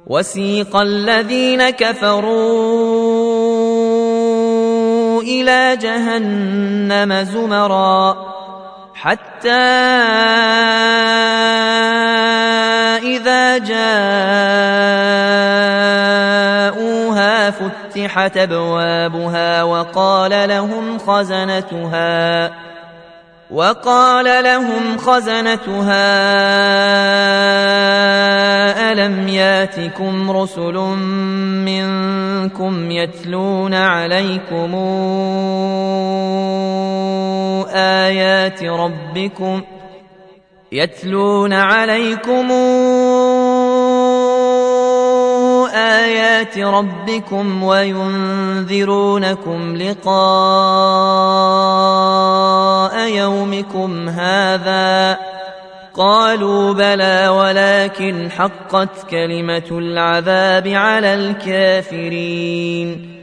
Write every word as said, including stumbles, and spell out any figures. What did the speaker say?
وسيق الذين كفروا إلى جهنم زمرا حتى إذا جاءوها فتحت أبوابها وقال لهم خزنتها وقال لهم خزنتها ألم ياتكم رسل منكم يتلون عليكم آيات ربكم يتلون عليكم آيات ربكم وينذرونكم لقاء يومكم هذا قالوا بلى ولكن حقت كلمة العذاب على الكافرين